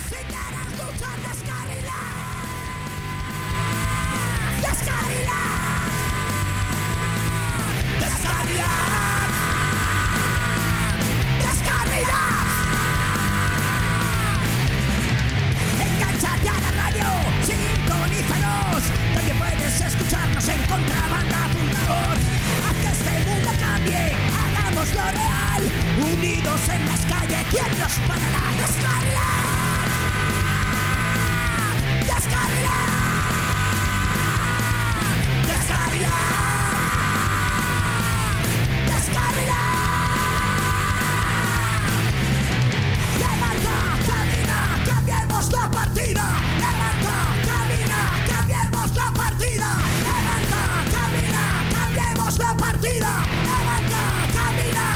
Si quieres escuchar Descarrilados, Descarrilados, Descarrilados, Descarrilados. Engánchate a la radio, sintonízanos. También puedes escucharnos en Contrabanda.org. Haz que este mundo cambie, hagámoslo real. Unidos en las calles, ¿quién nos parará? Descarrilados, Descarrilados, Descarrilados, Descarrilados. Levanta, camina, cambiemos la partida. Levanta, camina, cambiemos la partida. Levanta, camina, cambiemos la partida. Levanta, camina.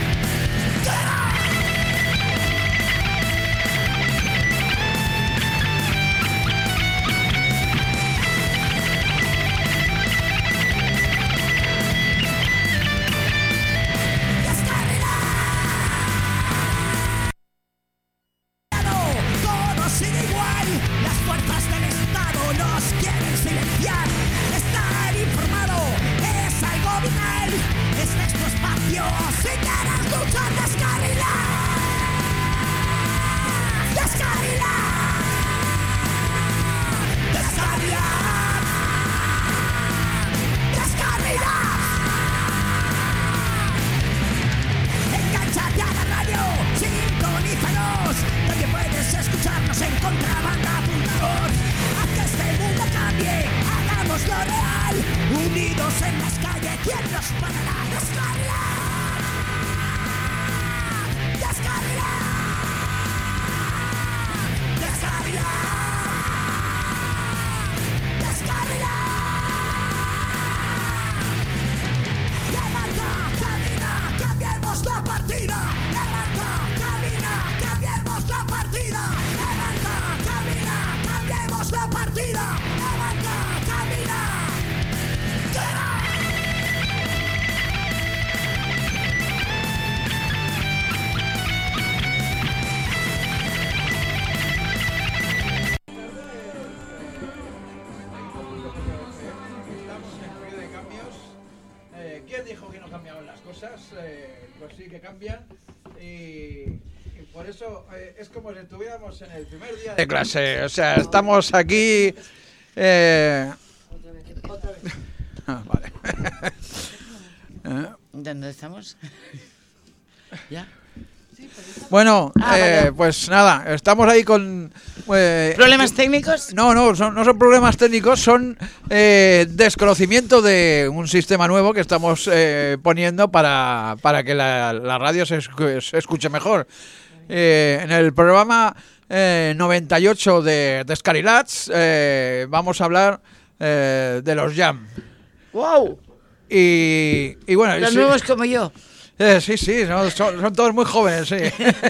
Todo sigue igual, las fuerzas del Estado nos quieren silenciar. Estar informado es algo vital, este es tu espacio, si quieres luchar, Descarrilados, Descarrilados, Descarrilados, Descarrilados. Engánchate a la radio, sintonízanos. También puedes escucharnos en Contrabanda.org. Haz que este mundo cambie, hagámoslo real. Unidos en las calles, ¿quién nos parará? Descarrilados, Descarrilados, Descarrilados, Descarrilados. Levanta, camina, cambiemos la partida. Levanta, camina, cambiemos la partida. Levanta, camina, cambiemos la partida. Levanta, camina. Estamos en periodo de cambios. ¿Quién dijo que no cambiaban las cosas? Pues sí que cambian. Y por eso es como si estuviéramos en el primer día de clase. O sea, estamos aquí. Vale. ¿Dónde estamos? ¿Ya? Bueno, vale. pues nada, estamos ahí con... ¿Problemas técnicos? No, no son problemas técnicos, son desconocimiento de un sistema nuevo que estamos poniendo para que la radio se escuche mejor. En el programa 98 de Descarrilados vamos a hablar de los Jam. ¡Wow! Y bueno... Los sí, nuevos como yo. sí, no, son todos muy jóvenes, sí.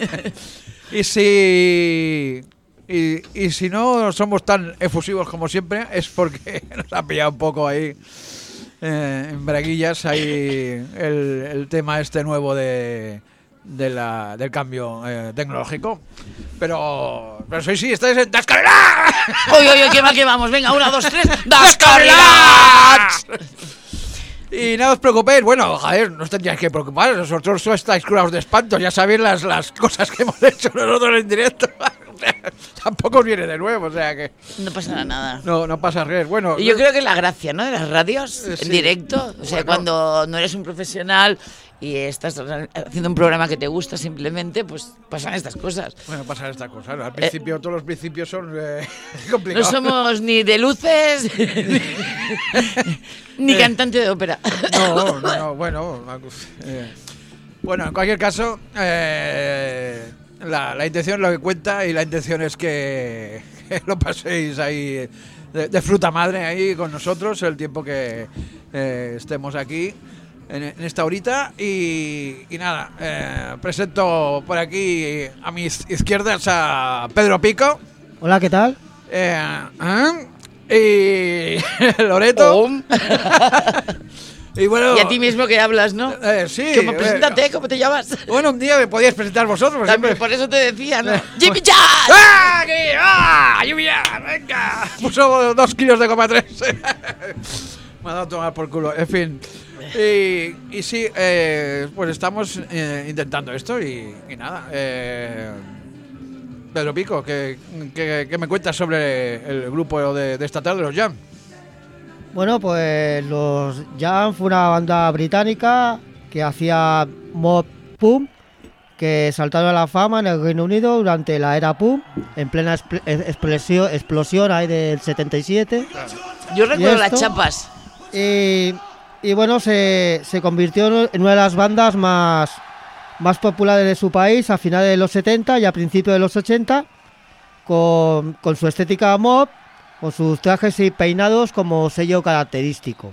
Y si no somos tan efusivos como siempre, es porque nos ha pillado un poco ahí en braguillas ahí el tema este nuevo del cambio tecnológico. Pero sí, estáis en Descarrilados. Oye, qué mal que vamos. Venga, 1, 2, 3. ¡Descarrilados! Y no os preocupéis, bueno, joder, no os tendríais que preocupar, vosotros estáis curados de espanto, ya sabéis las cosas que hemos hecho nosotros en directo. Tampoco os viene de nuevo, o sea que... No pasa nada. No pasa res. Bueno, Y yo creo que es la gracia, ¿no? De las radios en sí. directo. O sea, Bueno. cuando no eres un profesional y estás haciendo un programa que te gusta simplemente, pues pasan estas cosas. Bueno, pasan estas cosas. Al principio, todos los principios son No complicados. somos ni de luces ni cantante de ópera. No, bueno. Bueno, en cualquier caso, la intención es lo que cuenta y la intención es que lo paséis ahí de fruta madre ahí con nosotros el tiempo que estemos aquí en esta horita y nada, presento por aquí a mi izquierda a Pedro Pico. Hola, ¿qué tal? Y Loreto. Y bueno, Y a ti mismo que hablas, ¿no? sí. Como, preséntate, ¿cómo te llamas? Bueno, un día me podías presentar vosotros. También, Siempre. por eso te decía, ¿no? ¡Jimmy Chan! ¡Ah! ¡Aquí! ¡Ah! ¡Lluvia! ¡Venga! Puso 2 kilos de coma 3. Me ha dado a tomar por culo. En fin. Y sí, pues estamos intentando esto y nada. Pedro Pico, ¿qué me cuentas sobre el grupo de esta tarde, los Jam? Bueno, pues los Jam fue una banda británica que hacía mod punk, que saltaron a la fama en el Reino Unido durante la era punk, en plena explosión ahí del 77. Yo recuerdo ¿Y las esto? chapas. Y bueno, se convirtió en una de las bandas más populares de su país a finales de los 70 y a principios de los 80, con su estética mod, con sus trajes y peinados como sello característico.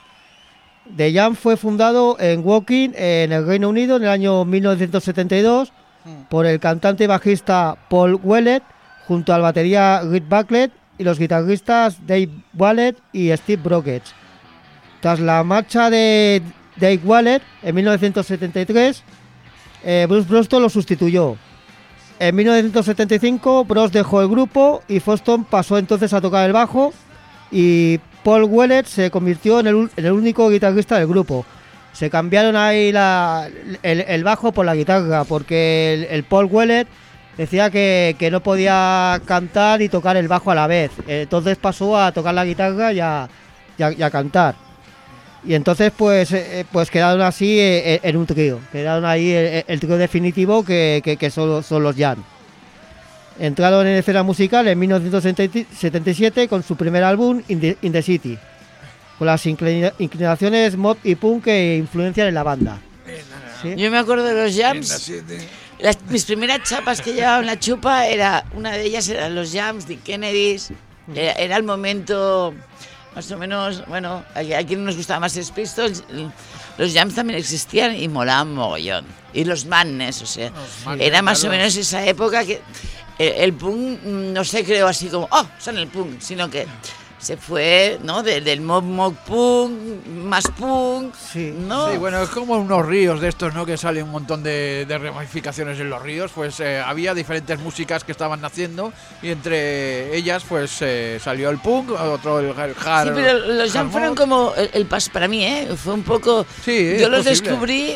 The Jam fue fundado en Woking, en el Reino Unido, en el año 1972, por el cantante y bajista Paul Weller, junto al batería Rick Buckley y los guitarristas Dave Wallet y Steve Brockett. Tras la marcha de Dave Wallet en 1973, Bruce Broston lo sustituyó. En 1975 Bros dejó el grupo y Foston pasó entonces a tocar el bajo, y Paul Weller se convirtió en el único guitarrista del grupo. Se cambiaron ahí el bajo por la guitarra, porque el Paul Weller decía que no podía cantar y tocar el bajo a la vez. Entonces pasó a tocar la guitarra y a cantar. Y entonces pues quedaron así en un trío. Quedaron ahí el trío definitivo que son los Jam. Entraron en escena musical en 1977 con su primer álbum In the City, con las inclinaciones mod y punk que influencian en la banda. ¿Sí? Yo me acuerdo de los Jams. Mis primeras chapas que llevaba en la chupa, una de ellas eran los Jams de Kennedys. Era el momento, más o menos, bueno, a quien nos gustaba más Sex Pistols, los Jams también existían y molaban mogollón. Y los Madness, o sea, era más o menos esa época que el punk no se creó así como, son el punk, sino que se fue, ¿no? Del mob punk, más punk, Sí. ¿no? Sí, bueno, es como unos ríos de estos, ¿no? Que salen un montón de ramificaciones en los ríos. Pues había diferentes músicas que estaban naciendo y entre ellas pues salió el punk, otro el hard. Sí, pero los Jam fueron como el paso para mí, fue un poco... Sí, yo es los posible. descubrí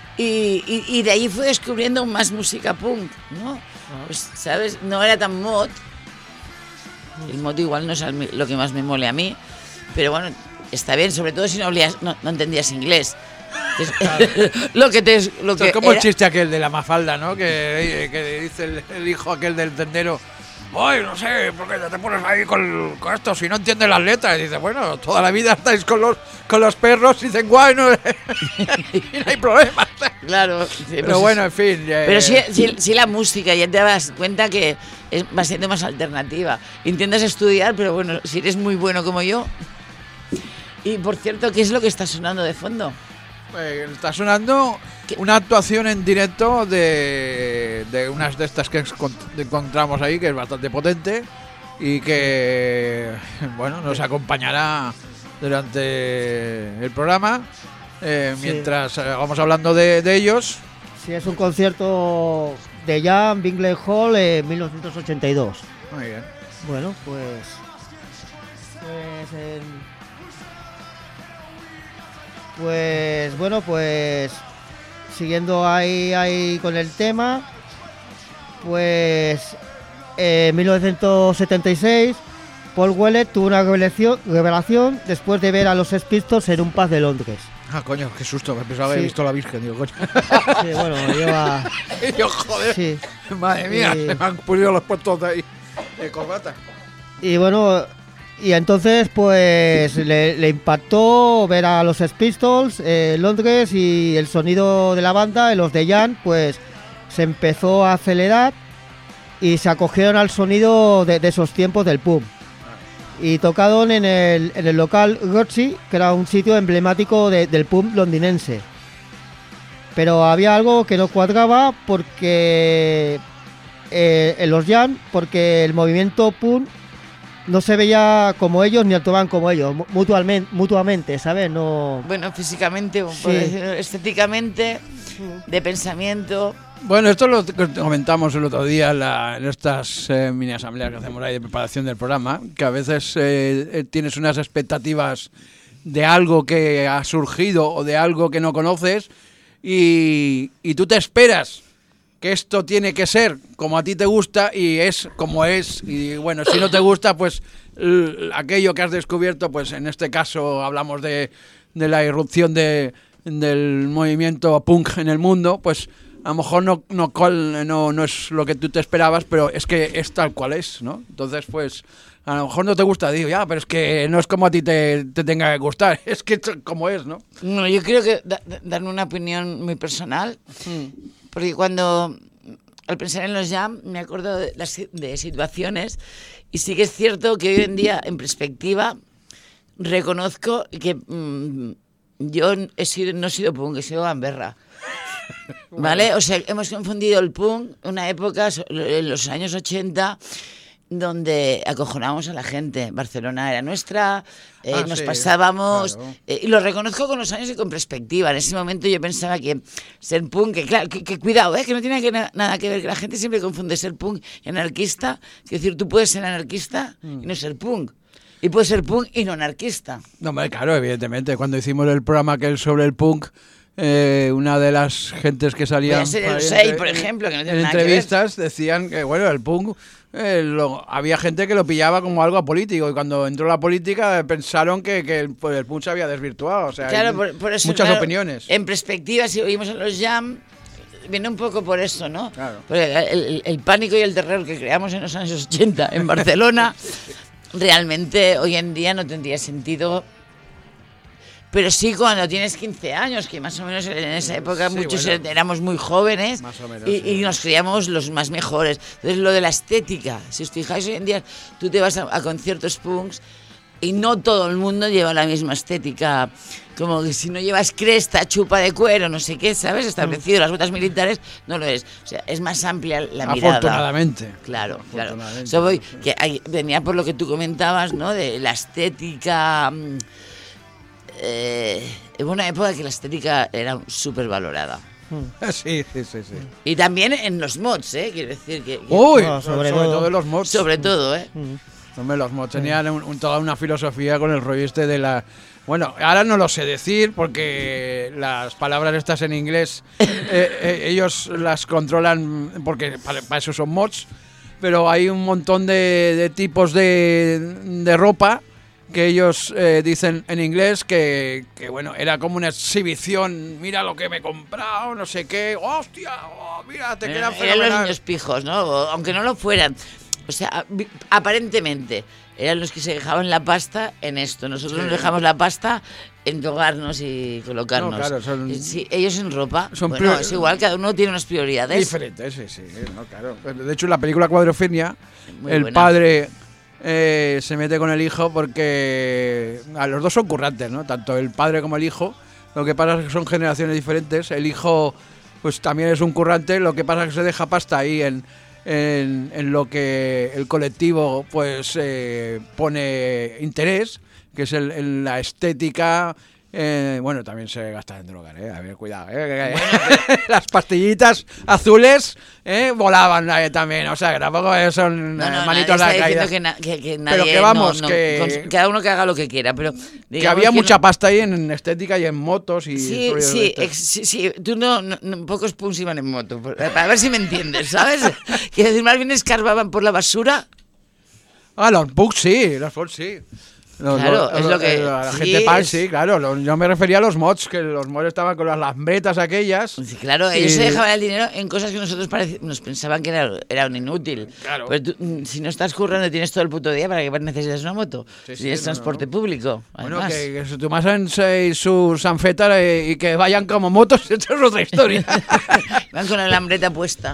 y de ahí fui descubriendo más música punk, ¿no? Pues, ¿sabes? No era tan mod. El mod igual no es lo que más me mole a mí, pero bueno, está bien, sobre todo si no entendías inglés. Entonces, Es como el chiste aquel de la Mafalda, ¿no? Que dice el hijo aquel del tendero. Ay, no sé, ¿por qué te pones ahí con esto si no entiendes las letras? Y dice, bueno, toda la vida estáis con los perros y dicen, guay, no, y no hay problema. Claro. Sí, Pero pues bueno, en fin. Pero sí la música, ya te das cuenta que va siendo más alternativa. Intentas estudiar, pero bueno, si eres muy bueno como yo. Y por cierto, ¿qué es lo que está sonando de fondo? Está sonando una actuación en directo de unas de estas que encontramos ahí, que es bastante potente y que, bueno, nos acompañará durante el programa mientras vamos hablando de ellos. Sí, es un concierto de Jam, Bingley Hall, en 1982. Muy bien. Bueno, pues siguiendo ahí con el tema, pues en 1976 Paul Weller tuvo una revelación después de ver a los Sex Pistols en un pub de Londres. Ah, coño, qué susto, que pensaba haber Sí. visto a la Virgen, digo, coño. Sí, bueno, lleva... Y yo, joder, Sí. madre mía, Y- se me han puesto los puestos de ahí de corbata. Y bueno, y entonces pues le impactó ver a los Sex Pistols en Londres, y el sonido de la banda, los de Jam, pues se empezó a acelerar y se acogieron al sonido de esos tiempos del pub. Y tocaron en el local Roxy, que era un sitio emblemático del pub londinense. Pero había algo que no cuadraba porque en los Jam, porque el movimiento punk no se veía como ellos ni actuaban como ellos, mutuamente, ¿sabes? No. Bueno, físicamente, Sí. estéticamente, de pensamiento. Bueno, esto lo comentamos el otro día en estas mini asambleas que hacemos ahí de preparación del programa, que a veces tienes unas expectativas de algo que ha surgido o de algo que no conoces y tú te esperas que esto tiene que ser como a ti te gusta y es como es. Y bueno, si no te gusta, pues aquello que has descubierto, pues en este caso hablamos de la irrupción del movimiento punk en el mundo, pues a lo mejor no es lo que tú te esperabas, pero es que es tal cual es, ¿no? Entonces, pues a lo mejor no te gusta, digo, ya, pero es que no es como a ti te tenga que gustar, es que es como es, ¿no? No, yo creo que darme una opinión muy personal, porque al pensar en los jam me acuerdo de situaciones, y sí que es cierto que hoy en día, en perspectiva, reconozco que yo no he sido punk, he sido gamberra. ¿Vale? O sea, hemos confundido el punk, una época, en los años 80, donde acojonábamos a la gente. Barcelona era nuestra, nos sí, pasábamos... claro. Y lo reconozco con los años y con perspectiva. En ese momento yo pensaba que ser punk, que claro, que cuidado, que no tiene nada que ver, que la gente siempre confunde ser punk y anarquista. Es decir, tú puedes ser anarquista y no ser punk. Y puedes ser punk y no anarquista. No, hombre, claro, evidentemente. Cuando hicimos el programa que es sobre el punk, una de las gentes que salían por ejemplo, que no tiene en nada que ver. entrevistas decían que, bueno, el punk, había gente que lo pillaba como algo apolítico y cuando entró la política pensaron que el punk se había desvirtuado. O sea, Claro, hay por eso, muchas claro, opiniones. En perspectiva, si oímos a los jam, viene un poco por eso, ¿no? Claro. Porque el pánico y el terror que creamos en los años 80 en Barcelona, realmente hoy en día no tendría sentido. Pero sí cuando tienes 15 años, que más o menos en esa época Sí, muchos bueno. éramos muy jóvenes, Más o menos, y sí. nos creíamos los más mejores. Entonces lo de la estética, si os fijáis hoy en día, tú te vas a conciertos punks y no todo el mundo lleva la misma estética. Como que si no llevas cresta, chupa de cuero, no sé qué, ¿sabes? Establecido, las botas militares, no lo es. O sea, es más amplia la mirada. Afortunadamente. Claro, claro. Afortunadamente, So, voy, sí. que venía por lo que tú comentabas, ¿no? De la estética. Hubo una época que la estética era súper valorada. Sí. Y también en los mods, quiero decir que Uy, No, sobre sobre todo. todo en los mods. sobre todo, Hombre, los mods tenían toda una filosofía con el rollo este de la... Bueno, ahora no lo sé decir porque las palabras estas en inglés ellos las controlan porque para eso son mods, pero hay un montón de tipos de ropa que ellos dicen en inglés que bueno, era como una exhibición, mira lo que me he comprado, no sé qué, hostia, mira, te quedan eran los fenomenal. niños pijos, ¿no? Aunque no lo fueran. O sea, aparentemente eran los que se dejaban la pasta en esto. Nosotros Sí. nos dejamos la pasta en tocarnos y colocarnos. No, claro, son- Sí, ellos en ropa. son Bueno, prior- es igual, cada uno tiene unas prioridades. Diferentes, sí, no, claro. De hecho, en la película Cuadrofenia, Muy el buena. padre se mete con el hijo porque a los dos son currantes, ¿no? Tanto el padre como el hijo. Lo que pasa es que son generaciones diferentes. El hijo, pues también es un currante. Lo que pasa es que se deja pasta ahí en lo que el colectivo, pues, pone interés, que es en la estética. Bueno, también se gasta en drogas, a ver, cuidado, las pastillitas azules volaban también, o sea, que tampoco son manitos nadie a la está caída. diciendo que nadie, Pero que vamos, no, que- cada uno que haga lo que quiera, pero Que digamos había que mucha no- pasta ahí en estética y en motos y Sí, rollos sí, de estos. sí, tú pocos punks iban en moto, para ver si me entiendes, ¿sabes? Quiero decir, más bien escarbaban por la basura. Ah, los bugs sí, los bugs sí. Claro, es lo que- La sí, gente pan, es- sí, claro. Yo me refería a los mods, que los mods estaban con las lambretas aquellas. Sí, claro, ellos Y- se dejaban el dinero en cosas que nosotros nos pensaban que era un inútil. Claro. Pero tú, si no estás currando y tienes todo el puto día, ¿para qué necesitas una moto? Sí, Si sí, es no, transporte no. público, Bueno, además. que se tomasen sus anfetas y que vayan como motos, eso es otra historia. Van con la lambreta puesta.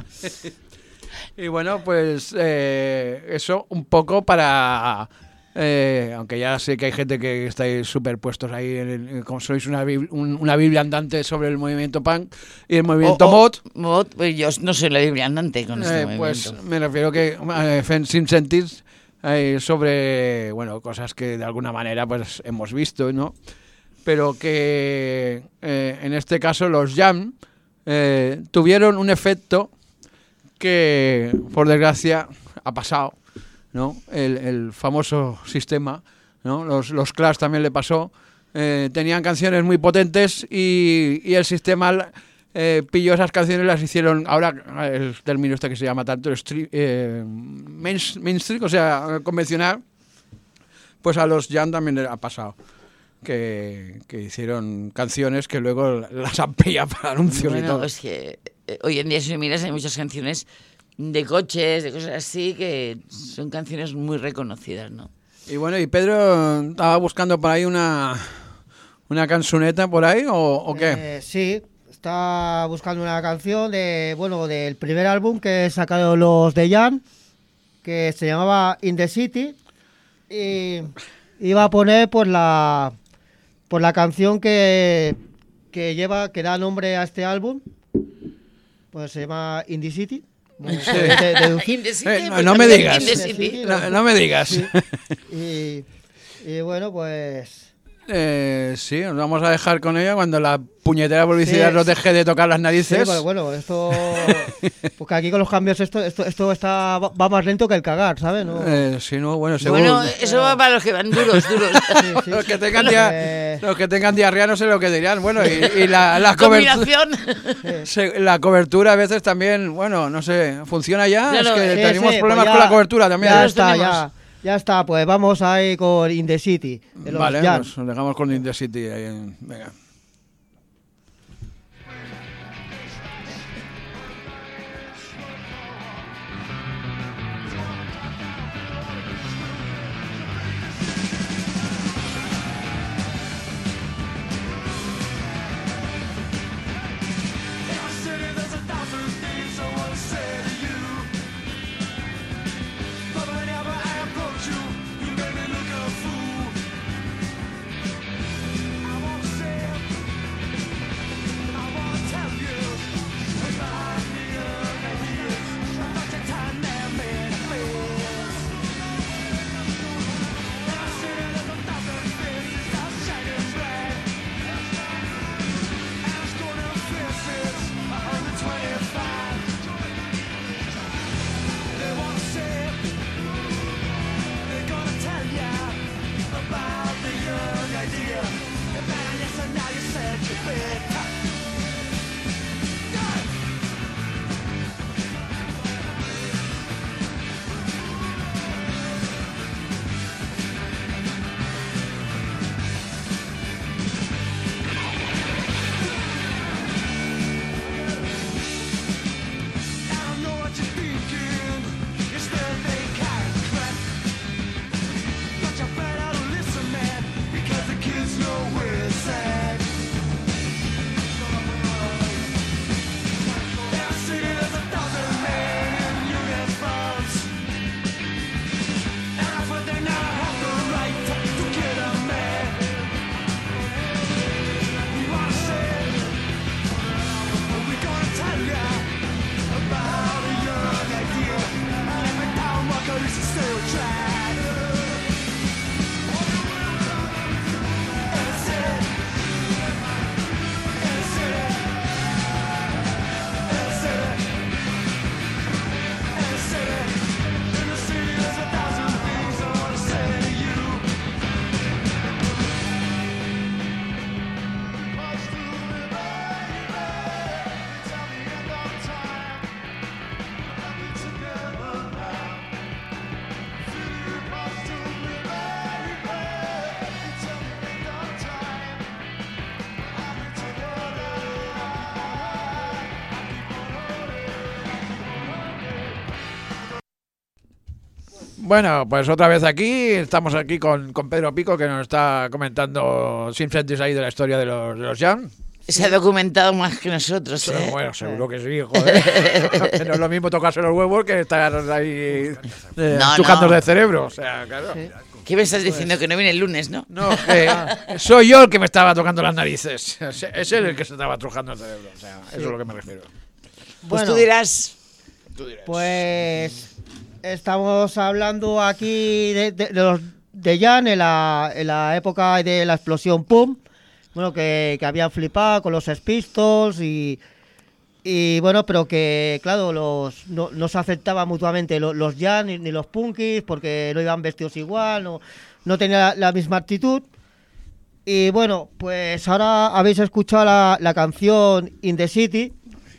Y bueno, pues eso un poco para... aunque ya sé que hay gente que estáis superpuestos ahí, como sois una Biblia andante sobre el movimiento punk y el movimiento mod, Pues yo no soy la Biblia andante con este pues movimiento. me refiero que Fent Sin Sentis sobre, bueno, cosas que de alguna manera pues hemos visto, ¿no? Pero que en este caso los jam tuvieron un efecto que, por desgracia, ha pasado, ¿no? El famoso sistema, ¿no? Los Clash también le pasó. Tenían canciones muy potentes y el sistema pilló esas canciones y las hicieron, ahora el término este que se llama tanto mainstream, o sea, convencional, pues a los jam también le ha pasado. Que hicieron canciones que luego las han pillado para anuncios y todo. Es que hoy en día, si miras, hay muchas canciones de coches, de cosas así, que son canciones muy reconocidas, ¿no? Y bueno, ¿y Pedro estaba buscando por ahí una canzoneta por ahí o qué? Sí, está buscando una canción del primer álbum que sacaron los de Jam, que se llamaba In the City, y iba a poner por la canción que da nombre a este álbum, pues se llama In the City. No me digas. No me digas. Sí. Y bueno, pues... sí, nos vamos a dejar con ella cuando la puñetera publicidad nos deje de tocar las narices. Sí, bueno, esto... Porque aquí con los cambios esto va más lento que el cagar, ¿sabes? ¿No? Sí, no, bueno, seguro. Bueno, eso va para los que van duros. Sí. Los que tengan diarrea no sé lo que dirían. Bueno, y la cobertura... La cobertura a veces también, bueno, no sé, ¿funciona ya? Claro, es que sí, tenemos problemas pues con la cobertura también. Ya está, pues vamos ahí con In the City. Vale, pues nos dejamos con In the City. Venga. Bueno, pues otra vez aquí, estamos aquí con Pedro Pico, que nos está comentando sin frentes ahí de la historia de los Jam. Se ha documentado más que nosotros, ¿eh? Bueno, seguro que sí, joder. No es lo mismo tocarse los huevos que estar ahí chujando de cerebro, o sea, claro. Sí. ¿Qué me estás diciendo? Que no viene el lunes, ¿no? No, soy yo el que me estaba tocando las narices. Es él el que se estaba trujando el cerebro, o sea, eso es lo que me refiero. Pues tú dirás... Pues Estamos hablando aquí de los de Jan en la época de la explosión Pum, bueno, que habían flipado con los Sex Pistols y bueno, pero que claro, no se aceptaban mutuamente los Jan ni los Punkies porque no iban vestidos igual, no tenían la misma actitud. Y bueno, pues ahora habéis escuchado la canción In the City.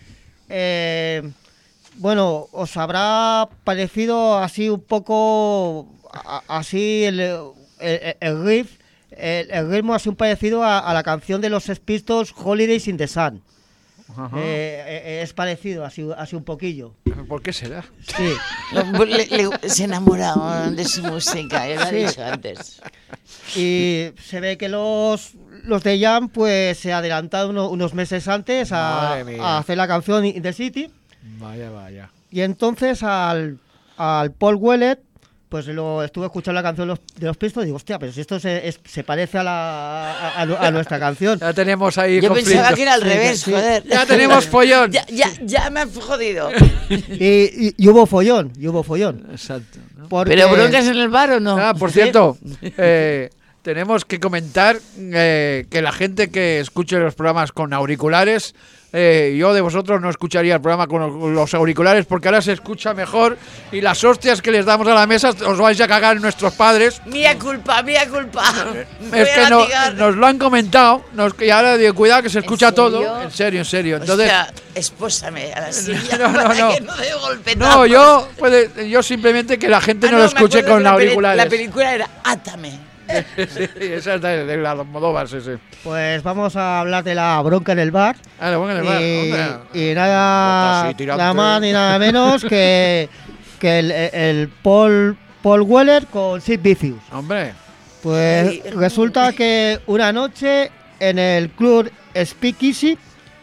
Bueno, os habrá parecido así un poco, así el riff, el ritmo así un parecido a la canción de los Sex Pistols, Holidays in the Sun. Es parecido, así un poquillo. ¿Por qué será? Sí. Se enamoraron de su música, ya lo he dicho antes. Y se ve que los de Jam pues se adelantaron unos meses antes a hacer la canción In the City. Vaya. Y entonces al Paul Weller, pues lo estuve escuchando la canción de los Pistols y digo, hostia, pero si esto se parece a nuestra canción. Ya tenemos ahí Yo conflicto. pensaba que era al revés, joder. Ya tenemos follón. Ya me has jodido. Y hubo follón. Exacto, ¿no? ¿Pero broncas en el bar o no? Por cierto, tenemos que comentar que la gente que escuche los programas con auriculares, yo de vosotros no escucharía el programa con los auriculares porque ahora se escucha mejor y las hostias que les damos a la mesa os vais a cagar nuestros padres. Mía culpa. Es que nos lo han comentado y ahora digo, cuidado que se escucha todo. En serio. Entonces, o sea, espósame a la silla no. para que no dé golpetazos. No, yo simplemente que la gente no lo escuche con auriculares. La película era Átame. Sí, esa es de la Almodóvar, sí. Pues vamos a hablar de la bronca en el bar. La bronca en el bar, y nada más ni nada menos que el Paul Weller con Sid Vicious. Hombre. Pues resulta que una noche en el club Speakeasy,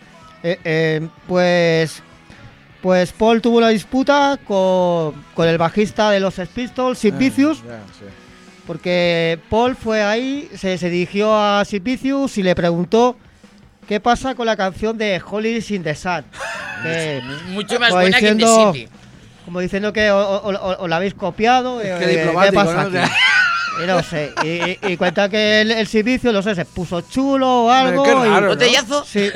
pues Paul tuvo una disputa con el bajista de los Sex Pistols, Sid Vicious. Sí. Porque Paul fue ahí, se dirigió a Sid Vicious y le preguntó qué pasa con la canción de Holidays in the Sun. Mucho más buena que In the City. Como diciendo que o la habéis copiado. Qué diplomático, ¿qué pasa ¿no? aquí? Y no sé. Y cuenta que el Sid Vicious, no sé, se puso chulo o algo. Qué raro, ¿no? ¿Botellazo? Sí.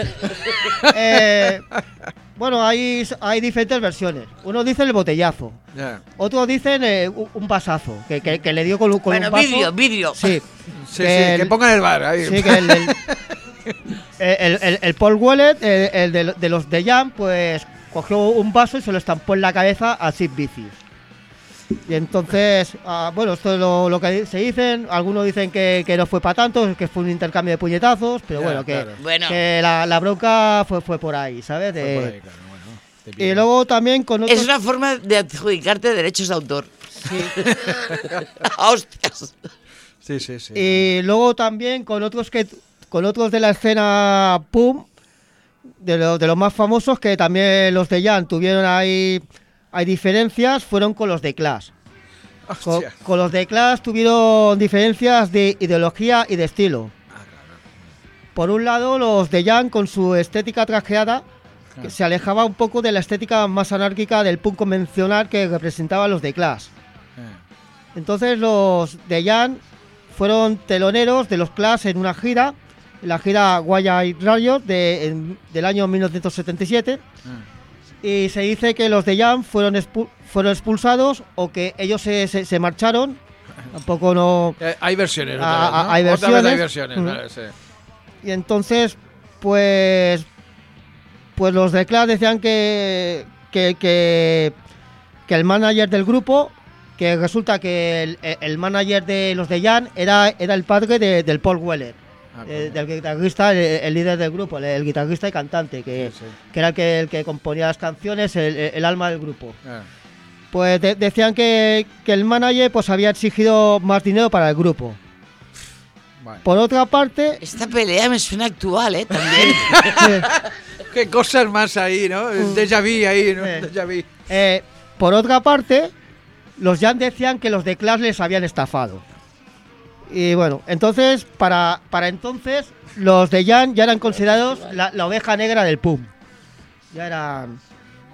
Bueno, hay diferentes versiones. Uno dice el botellazo. Yeah. Otros dicen un vasazo, que le dio con un vaso. Bueno, vidrio. Sí. Que pongan el bar ahí. Sí, que el Paul Weller, el de los de Jam, pues cogió un vaso y se lo estampó en la cabeza a Sid Vicious. Y entonces, bueno, esto es lo que se dicen. Algunos dicen que no fue para tanto, que fue un intercambio de puñetazos, pero que la bronca fue por ahí, ¿sabes? Fue por ahí, claro, y luego también con otros... Es una forma de adjudicarte derechos de autor. Sí. ¡Hostias! Sí. Y luego también con otros de la escena Pum, de los más famosos, que también los de Jan tuvieron ahí... Hay diferencias, fueron con los de Clash. Con los de Clash tuvieron diferencias de ideología y de estilo. Por un lado, los de Jan con su estética trajeada, que se alejaba un poco de la estética más anárquica del punk convencional que representaban los de Clash. Entonces los de Jan fueron teloneros de los Clash en una gira, la gira White Riot del año 1977. Y se dice que los de Jam fueron expulsados o que ellos se marcharon. Tampoco no... Hay versiones. Hay versiones. Otra vez hay versiones, vale, sí. Y entonces, pues los de Clash decían que el manager del grupo, que resulta que el manager de los de Jam era el padre del Paul Weller. Del guitarrista, el líder del grupo, el guitarrista y cantante, que era el que componía las canciones, el alma del grupo. Pues decían que el manager pues había exigido más dinero para el grupo. Vale. Por otra parte... Esta pelea me suena actual, también. Qué cosas más ahí, ¿no? Déjà vu ahí, ¿no? Déjà vu. Por otra parte, los Jan decían que los de Clash les habían estafado. Y bueno, entonces, para entonces, los de Jan ya eran considerados la oveja negra del punk. Ya eran...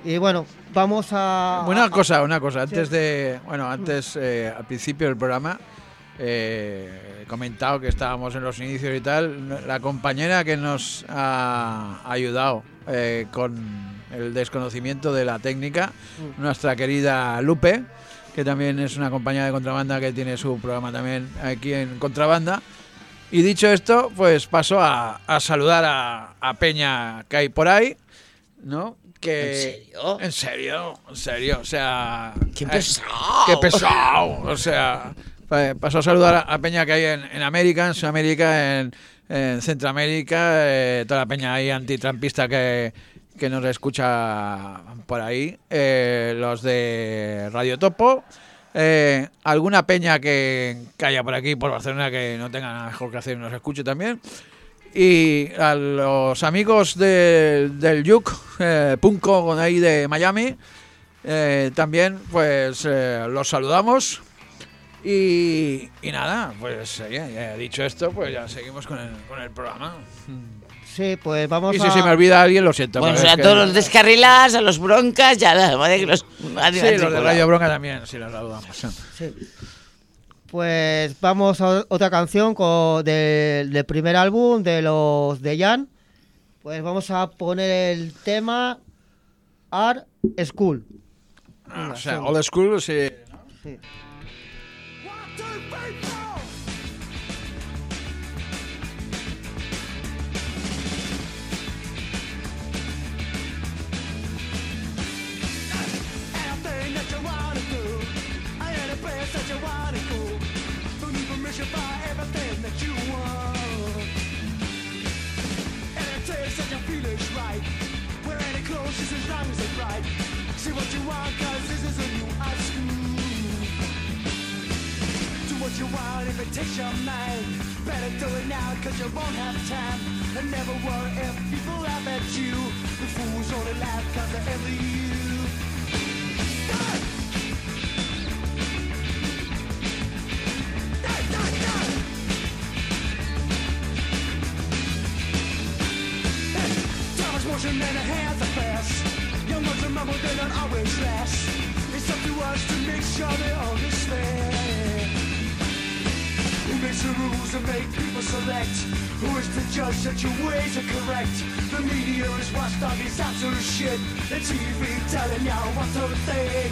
Y bueno, vamos a... Una cosa, antes de... Bueno, antes, al principio del programa, he comentado que estábamos en los inicios y tal. La compañera que nos ha ayudado con el desconocimiento de la técnica, nuestra querida Lupe, que también es una compañera de Contrabanda que tiene su programa también aquí en Contrabanda. Y dicho esto, pues paso a saludar a Peña que hay por ahí, ¿no? Que, ¿En serio? ¿En serio? O sea... ¡Qué pesado! ¡Qué pesado! O sea, paso a saludar a Peña que hay en América, en Sudamérica, en Centroamérica, toda la Peña ahí antitrampista que nos escucha por ahí, los de Radio Topo, alguna Peña que haya por aquí, por Barcelona, que no tenga nada mejor que hacer y nos escuche también. Y a los amigos del Yuk, Punco ahí de Miami, también pues los saludamos. Y nada, pues ya dicho esto, pues ya seguimos con el programa. Sí, pues vamos y si se me olvida alguien, lo siento. Bueno, a todos los descarrilados, a los broncas, ya vale que los... Sí, los de Radio Bronca también, sí, los saludamos. Sí. Pues vamos a otra canción del primer álbum de los de Jan. Pues vamos a poner el tema Art School. O sea, Old School, sí. Sí. See what you want, cause this is a new high school. Do what you want if it takes your mind. Better do it now, cause you won't have time. And never worry if people laugh at you. The fools only laugh cause they're envy you. Die! Die, die, die! Hey, time is motion and the hands are fast. Young ones remember they don't always last. It's up to us to make sure they understand. Who makes the rules and make people select? Who is to judge that your ways are correct? The media is watched on these absolute shit. The TV telling you what to think.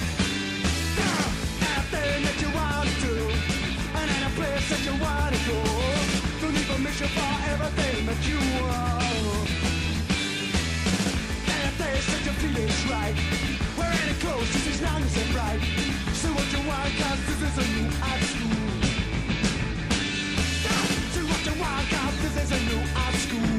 Anything that you want to do, and any place that you want to go. Don't need permission for everything that you want. Such a feeling's right. Wearing it close, this is nice and bright. See what you want, cause this is a new high school. See what you want, cause this is a new high school.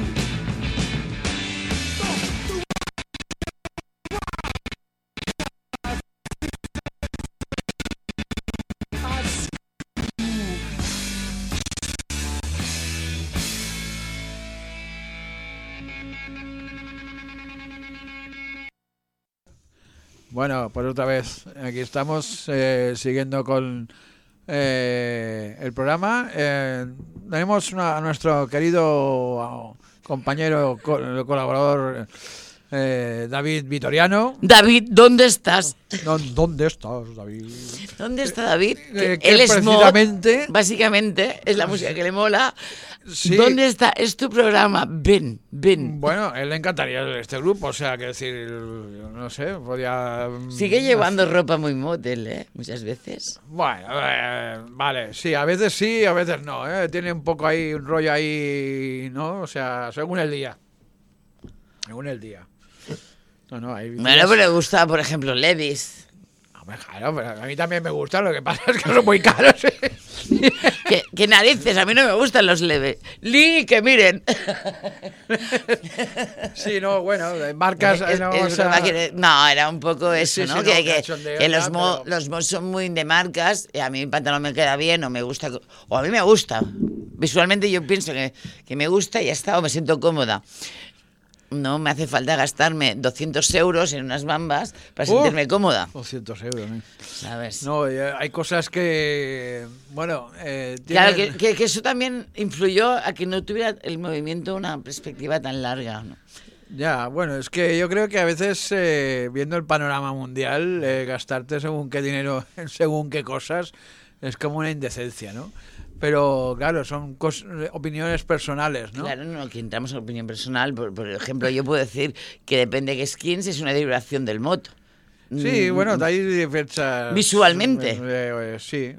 Bueno, pues otra vez, aquí estamos siguiendo con el programa. Tenemos a nuestro querido compañero, colaborador, David Vitoriano. David, ¿dónde estás? ¿Dónde estás, David? ¿Dónde está David? Que Él es precisamente... básicamente, es la música que le mola. Sí. ¿Dónde está? Es tu programa. Ven. Bueno, él le encantaría este grupo, o sea, que decir, no sé, podía... Sigue llevando ropa muy model, muchas veces. Bueno, vale, sí, a veces no, tiene un poco ahí, un rollo ahí, ¿no? O sea, según el día. No, hay días... Bueno, pero le gusta, por ejemplo, Levi's. Claro, pero a mí también me gusta, lo que pasa es que son muy caros. ¿Qué narices? A mí no me gustan los Levi's. Que miren. Sí, no, bueno, marcas... No, era un poco eso, sí, ¿no? Sí, que los mos son muy de marcas, y a mí el pantalón me queda bien, o me gusta, o a mí me gusta. Visualmente yo pienso que me gusta y ya está, o me siento cómoda. No me hace falta gastarme 200 euros en unas bambas para sentirme cómoda. 200 euros, ¿eh? ¿Sabes? No, hay cosas que, bueno... Claro, que eso también influyó a que no tuviera el movimiento una perspectiva tan larga, ¿no? Ya, bueno, es que yo creo que a veces, viendo el panorama mundial, gastarte según qué dinero en según qué cosas es como una indecencia, ¿no? Pero claro, son opiniones personales, ¿no? Claro, no, que entramos en opinión personal. Por ejemplo, yo puedo decir que depende de qué skins es una derivación del mod. Sí, bueno, hay fechas... Visualmente. Sí,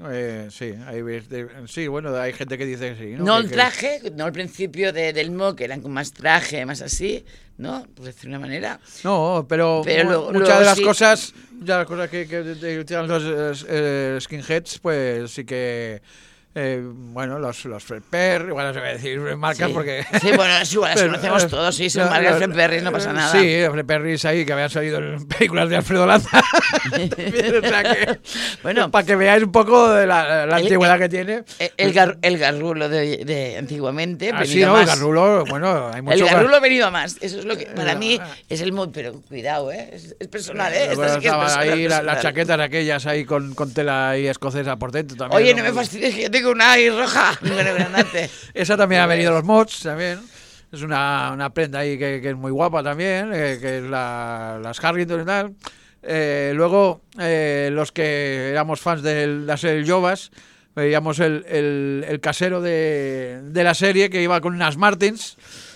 bueno, hay gente que dice que sí, ¿no? No el traje, no al principio del mod, que eran con más traje, más así, ¿no? Por decir una manera. No, pero muchas de las cosas que utilizan los skinheads, pues sí que... bueno, los Fred Perry, igual no se va a decir marcas Sí. porque... Sí, bueno, es igual, las conocemos todos, sí, son marcas Fred Perry, no pasa nada. Sí, los Fred Perry ahí que habían salido en películas de Alfredo Lanza. O sea que, bueno, para que veáis un poco de la antigüedad que tiene. El garrulo de antiguamente. Sí, no, el garrulo, bueno, hay mucho... El garrulo ha venido a más, eso es lo que para mí es el mod, pero cuidado, es personal, Esto sí que es personal, ahí personal. las chaquetas aquellas ahí con tela ahí escocesa por dentro también. Oye, no me fastidies que yo tengo una ahí roja, granate. Esa también ha venido los mods, también. Es una prenda ahí que es muy guapa también, que es las Harrington y tal. Luego, los que éramos fans de la serie Jovas, veíamos el casero de la serie que iba con unas Martins.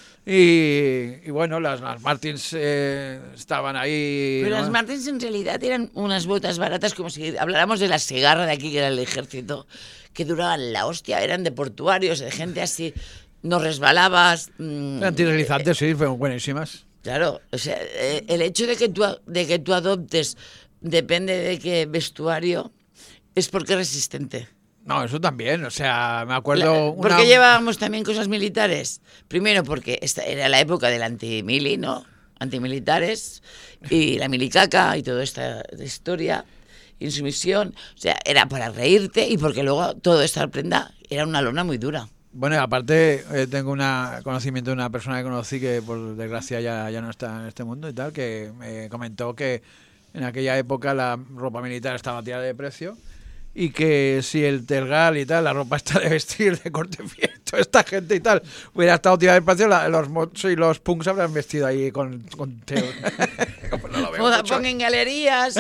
Y bueno, las Martins estaban ahí. Pero ¿no? las Martins en realidad eran unas botas baratas, como si habláramos de la Segarra de aquí, que era el ejército, que duraban la hostia, eran de portuarios, de gente así, no resbalabas. Antideslizantes, sí, fueron buenísimas. Claro, o sea, el hecho de que tú adoptes, depende de qué vestuario, es porque es resistente. No, eso también, o sea, me acuerdo... ¿Por qué llevábamos también cosas militares? Primero porque esta era la época del antimili, ¿no? Antimilitares y la milicaca y toda esta historia, insumisión, o sea, era para reírte y porque luego toda esta prenda era una lona muy dura. Bueno, aparte tengo conocimiento de una persona que conocí que por desgracia ya no está en este mundo y tal, que me comentó que en aquella época la ropa militar estaba tirada de precio. Y que si el Tergal y tal, la ropa está de vestir de corte fiel, toda esta gente y tal, hubiera estado tirada de precio, los mods y los punks habrán vestido ahí con teo. Moda pong en galerías.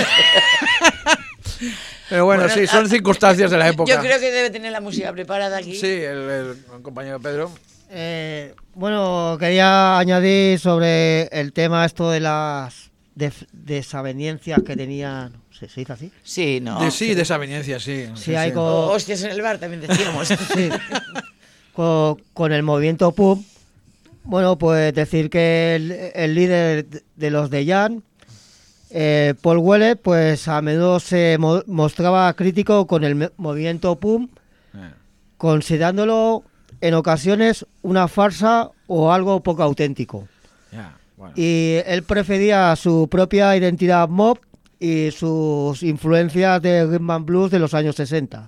Pero bueno, sí, son circunstancias de la época. Yo creo que debe tener la música preparada aquí. Sí, el compañero Pedro. Bueno, quería añadir sobre el tema esto de las desavenencias que tenían. ¿Se dice así? Sí, ¿no? Desavenencias, sí. Sí, hay hostias en el bar, también decíamos. Sí. Con el movimiento pub. Bueno, pues decir que el líder de los de Jan, Paul Weller, pues a menudo se mostraba crítico con el movimiento pub, considerándolo en ocasiones una farsa o algo poco auténtico. Bueno. Y él prefería su propia identidad mob y sus influencias de rhythm and blues de los años 60.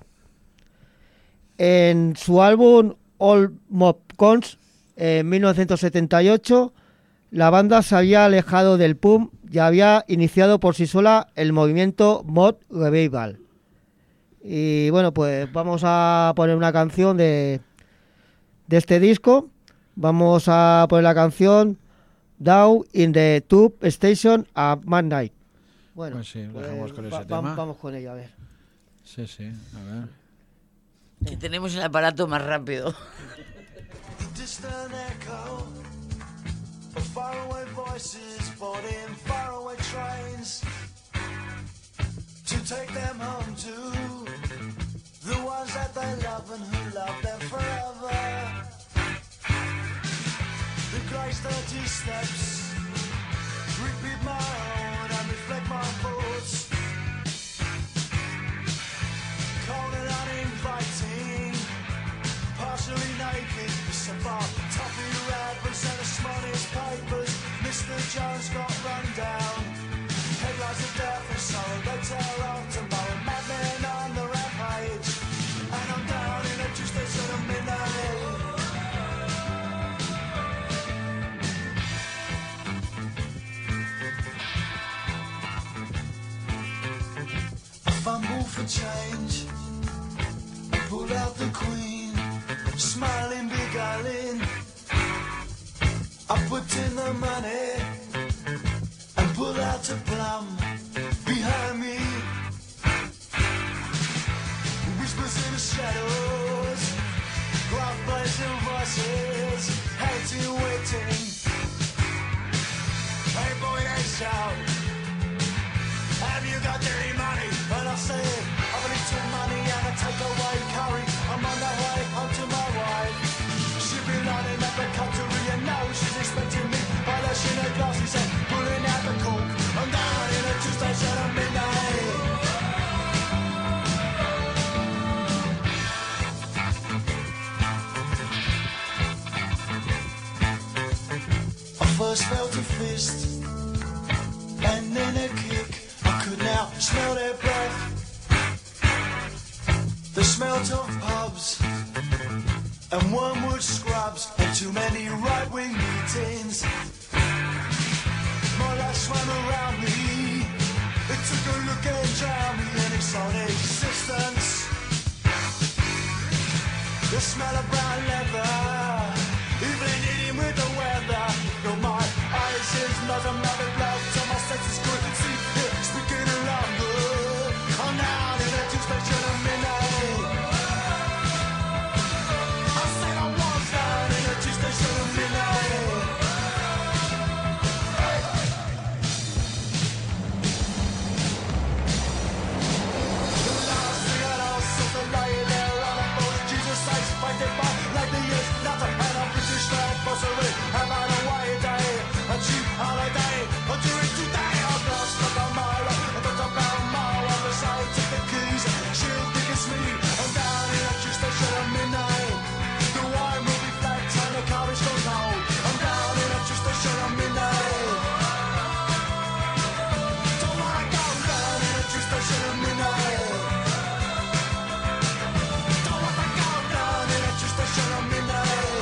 En su álbum All Mob Cons, en 1978, la banda se había alejado del punk y había iniciado por sí sola el movimiento Mod Revival. Y bueno, pues vamos a poner una canción de este disco. Vamos a poner la canción Down in the Tube Station at Midnight. Bueno, pues sí, dejamos con ese tema. Vamos con ella, a ver. Sí, a ver. Que tenemos el aparato más rápido. Repeat my own and reflect my thoughts. Cold and uninviting, partially naked, some bar, toffee wrappers and the smartest papers. Mr. Jones got run down. Headlines of death and sorrow, they tell of tomorrow. Madmen on the rampage, and I'm down in a Tuesday sort of midnight. Fumble for change, I pull out the queen, smiling, beguiling. I put put in the money and pull out a plum behind me. Whispers in the shadows, crowd blazing voices, hating, waiting. Hey boy, they shout, have you got any money? And I say, I've a little money and a takeaway curry. I'm on the way home to my wife. She's been lining up the country and now she's expecting me. Polishing her glasses and pulling out the cork. I'm down in a Tuesday shut at midnight. I first felt a fist and then a kick. I could now smell their breath, the smell of pubs and wormwood scrubs and too many right-wing meetings. My life swam around me, it took a look and drowned me in its own existence. The smell of brown leather, blended in with the weather. Though my eyes is not a mother blood, so my senses couldn't see it. Speaking longer, I'm down in a two-station of midnight. I said I was down in a two-station of midnight. The last thing I know, something lying there on a boat. Jesus says, fight it back like the years, not a pen of British land, possibly. I'm on a white day, a cheap holiday. I'll do it today. I've lost up a mile, I got about a mile on the side, take the keys. She'll think it's me. I'm down in a tube station at midnight. The wine will be flat and the car is gone cold. I'm down in a tube station at midnight. Don't wanna go down in a tube station at midnight. Don't wanna go down in a tube station at midnight.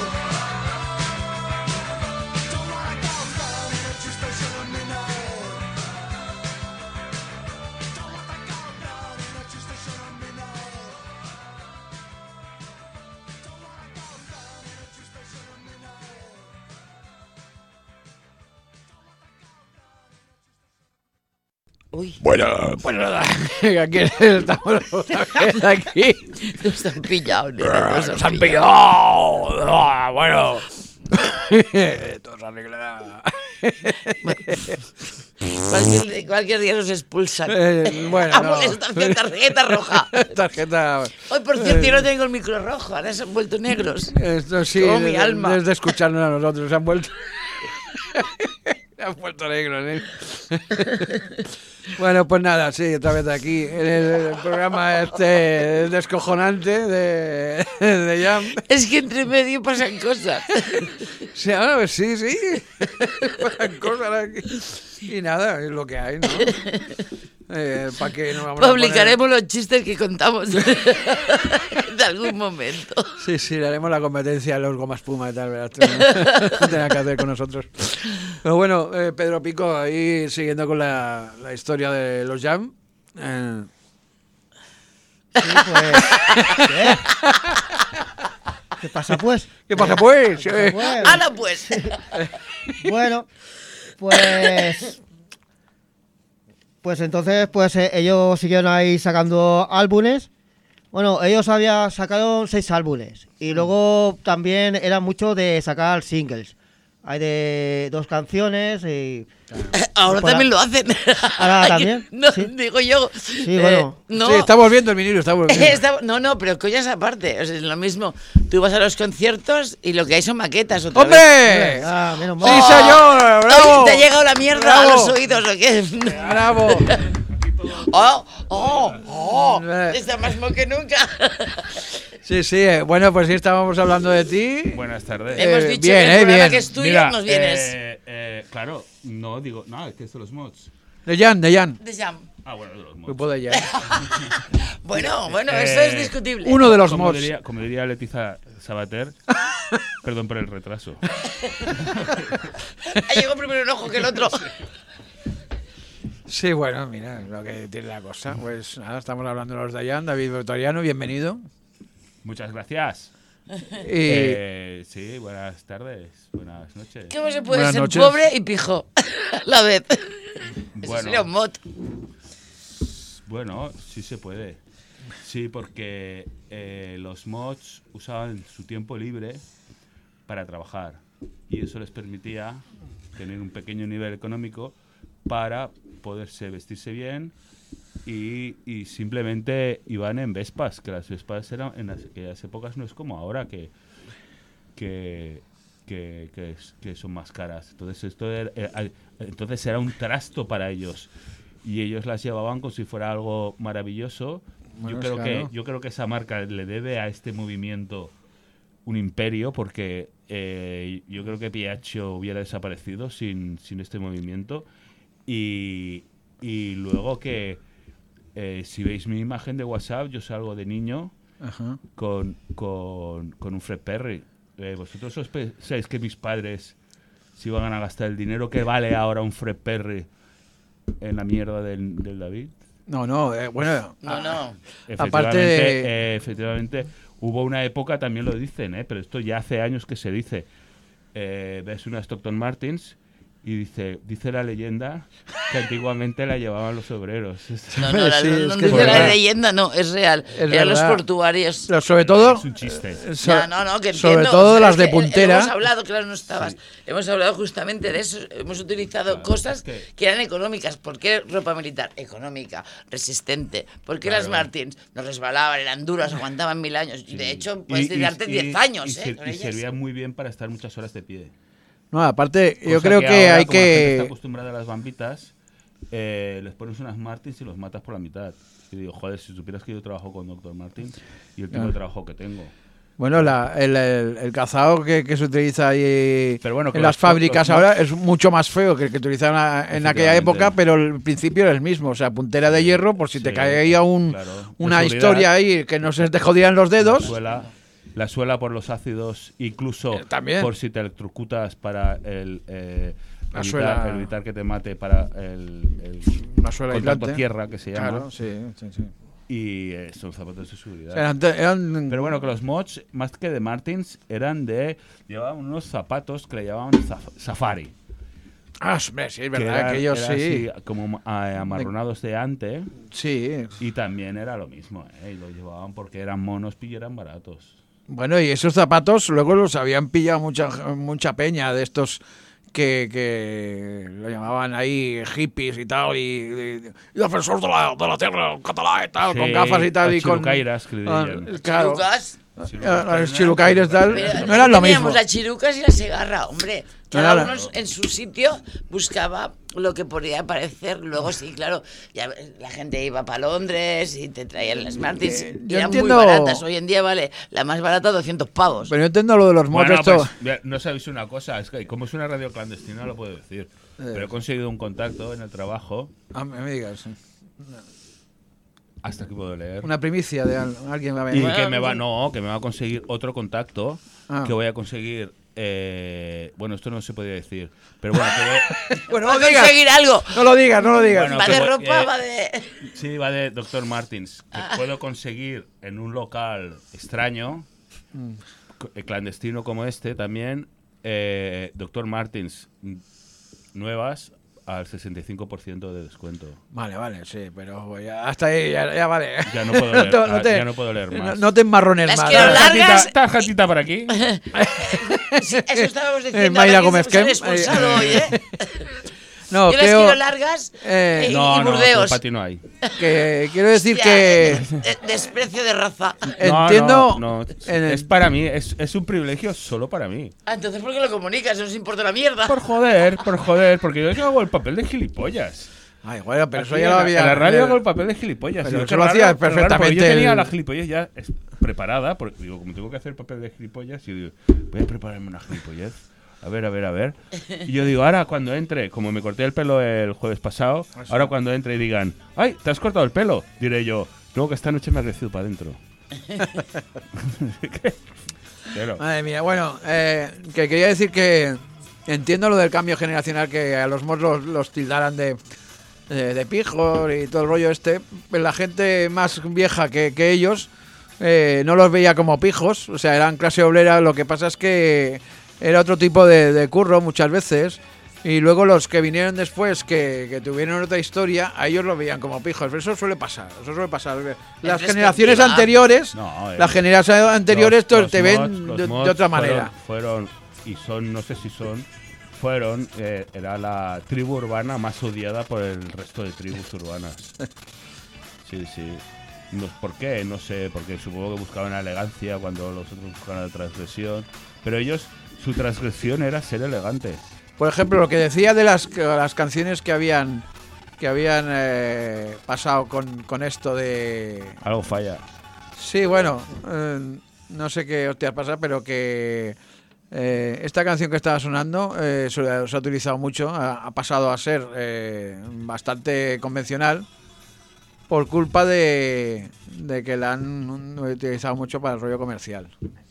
Don't wanna go down in a tube station at midnight. Don't wanna go down in a tube station at midnight. Don't wanna go down in a tube station at midnight. Uy, Bueno, pues nada, aquí estamos otra vez aquí. nos han pillado, nena, Nos han pillado. Bueno, todo se arreglará. Cualquier día nos expulsan. Bueno, no. Amonestación, tarjeta roja. Tarjeta. Hoy, por cierto, yo no tengo el micro rojo, ahora se han vuelto negros. Esto sí, Como mi alma. desde escucharnos a nosotros, se han vuelto. Se han vuelto negros, ¿eh? Bueno, pues nada, sí, otra vez aquí en el programa este descojonante de Jam. Es que entre medio pasan cosas. Sí, ahora, sí, sí. Pasan cosas aquí. Y nada, es lo que hay, ¿no? ¿Para qué nos vamos Publicaremos los chistes que contamos en algún momento. Sí, sí, le haremos la competencia a los gomas puma y tal, verás tú, ¿no? No tenga que hacer con nosotros. Pero bueno, Pedro Pico, ahí siguiendo con la historia de los Jam. Sí, pues. ¿Qué? ¿Qué pasa, pues? ¿Qué pasa, pues? Bueno, ¡Hala, pues! bueno, pues. Pues entonces, pues ellos siguieron ahí sacando álbumes. Bueno, ellos habían sacado 6 álbumes. Y luego también era mucho de sacar singles. Hay de 2 canciones y... Ahora también lo hacen. Ahora también. No, ¿Sí? digo yo. Sí, bueno. No. Sí, estamos viendo el vinilo, estamos viendo. No, pero coñas aparte. O sea, es lo mismo. Tú vas a los conciertos y lo que hay son maquetas. Otra ¡Hombre! vez. Ah, menos ¡Sí, mal. señor! ¡Bravo! Oye, ¿te ha llegado la mierda ¡Bravo! a los oídos o qué? ¡Bravo! Está más mo que nunca. Sí, sí, bueno, pues sí, estábamos hablando de ti. Buenas tardes. Hemos dicho bien, que el programa bien. que es tuyo Mira, nos vienes. claro, no digo, no, es que es de los mods. De Jan. De Jam. Ah, bueno, de los mods. Grupo de Jan. Bueno, eso es discutible. Uno de los como mods. como diría Leticia Sabater, perdón por el retraso. Llegó primero un ojo que el otro. Sí, bueno, mira, lo que tiene la cosa. Pues nada, estamos hablando de los de Jan. David Victoriano, bienvenido. Muchas gracias. Sí, buenas tardes, buenas noches. ¿Cómo se puede Buenas ser noches. pobre y pijo a la vez? Eso Bueno. sería un mod. Bueno, sí se puede. Sí, porque los mods usaban su tiempo libre para trabajar y eso les permitía tener un pequeño nivel económico para poderse vestirse bien y simplemente iban en Vespas, que las Vespas eran en aquellas épocas no es como ahora que son más caras. Entonces entonces era un trasto para ellos y ellos las llevaban como si fuera algo maravilloso. Bueno, Yo creo que esa marca le debe a este movimiento un imperio porque yo creo que Piaggio hubiera desaparecido sin este movimiento y luego que si veis mi imagen de WhatsApp yo salgo de niño Ajá. con un Fred Perry. ¿Vosotros os pensáis que mis padres se iban a gastar el dinero que vale ahora un Fred Perry en la mierda del David? No, bueno. No. Aparte de- Efectivamente, hubo una época, también lo dicen, pero esto ya hace años que se dice. Ves una Stockton Martins y dice la leyenda que antiguamente la llevaban los obreros. No, Sí, no es que dice es la verdad. leyenda, no, es real. Es Eran los verdad. portuarios. Sobre todo, Es un chiste. No, que sobre entiendo. todo O sea, las es de que puntera. Hemos hablado, claro, no estabas. Hemos hablado justamente de eso. Hemos utilizado Claro, cosas es que- que eran económicas. ¿Por qué ropa militar? Económica, resistente. ¿Por qué las Claro. Martins no resbalaban, eran duras, aguantaban 1000 años? Y de hecho, Y- puedes y- tirarte y- 10 años, con y ellas. servía muy bien para estar muchas horas de pie. no, aparte, yo Cosa creo que ahora, hay como la gente está que... acostumbrada a las bambitas, les pones unas Martins y los matas por la mitad. Y digo, joder, si supieras que yo trabajo con Dr. Martin y el tipo de trabajo que tengo. Bueno, el calzado que se utiliza ahí Pero bueno, que en las los- fábricas los ahora es mucho más feo que el que utilizaban en aquella Efectivamente. época, pero el principio era el mismo. O sea, puntera de hierro, por si te Sí, caía claro. una De historia seguridad. ahí que no se te jodían los dedos. La suela por los ácidos, incluso También. por si te electrocutas para La suela- evitar que te mate para el Una suela contacto aislante. tierra que se llama. Claro, sí. Y son zapatos de seguridad. O sea, eran- Pero bueno, que los mods, más que de Martins, llevaban unos zapatos que le llamaban Safari. Ah, hombre, sí, es que verdad que ellos eran sí. así como amarronados de ante. Sí. Y también era lo mismo, y lo llevaban porque eran monos y eran baratos. Bueno, y esos zapatos luego los habían pillado mucha peña de estos que lo llamaban ahí hippies y tal, y defensores de la tierra catalá y tal, Sí, con gafas y tal. o Y con chirucairas, que le dirían. claro, Chirucas. los chilucaires tal, Pero no eran lo mismo. teníamos las chirucas y la segarra, hombre. No Cada era uno en su sitio buscaba lo que podía parecer. Luego sí, claro, ya la gente iba para Londres y te traían las Martins. y yo eran entiendo- muy baratas. Hoy en día vale la más barata 200 pavos. Pero yo entiendo lo de los mods Bueno, esto. pues, mira, no sabéis una cosa, es que como es una radio clandestina lo puedo decir. Pero he conseguido un contacto en el trabajo, Me digas, hasta que puedo leer. una primicia de alguien va a Y venir. que me va a conseguir otro contacto, que voy a conseguir. Bueno, esto no se podría decir, pero bueno, Bueno, Va no a lo digas. conseguir algo. No lo digas, no lo digas. Bueno, Va de que- ropa, eh, va de... sí, va de Dr. Martins, que puedo conseguir en un local extraño, clandestino como este también, Dr. Martins nuevas al 65% de descuento. Vale, sí, pero ya, hasta ahí ya vale. Ya no puedo leer, ya no puedo leer más. No te enmarrones Las más. quiero largas. Tarjetita por aquí. Sí, eso estábamos diciendo. Mayra ahora que Gómez se han Kemp, expulsado hoy, ¿eh? No, Yo las creo quiero largas y No, Burdeos. Pati no hay. que quiero decir Hostia, que desprecio de raza. entiendo. No, en el- es para mí, es un privilegio solo para mí. Ah, entonces, ¿por qué lo comunicas? No os importa la mierda. Por joder, porque yo hago el papel de gilipollas. Ay, bueno, pero eso Aquí ya en lo la- había. En la radio hago el papel de gilipollas. Pero Digo, eso qué lo raro, hacías qué raro, perfectamente porque yo tenía el- la gilipollas ya preparada, porque digo, como tengo que hacer el papel de gilipollas, yo digo, voy a prepararme una gilipollez. A ver. Y yo digo, ahora cuando entre, como me corté el pelo el jueves pasado, ahora cuando entre y digan, ¡ay, te has cortado el pelo! Diré yo, no, que esta noche me ha crecido para adentro. Pero, Madre mía, bueno, que quería decir que entiendo lo del cambio generacional, que a los mods los tildaran de pijos y todo el rollo este. La gente más vieja que ellos no los veía como pijos, o sea, eran clase obrera. Lo que pasa es que era otro tipo de curro muchas veces. Y luego los que vinieron después, que tuvieron otra historia, a ellos los veían como pijos. Pero eso suele pasar, Las generaciones anteriores, te ven de otra manera. Fueron, no sé si fueron, era la tribu urbana más odiada por el resto de tribus urbanas. Sí. No, ¿por qué? No sé, porque supongo que buscaban la elegancia cuando los otros buscaban la transgresión. Pero ellos, su transgresión era ser elegantes. Por ejemplo, lo que decía de las canciones que habían pasado con esto de... Algo falla. Sí, bueno, no sé qué hostias pasa, pero que esta canción que estaba sonando se ha utilizado mucho, ha pasado a ser bastante convencional por culpa de que la han utilizado mucho para el rollo comercial.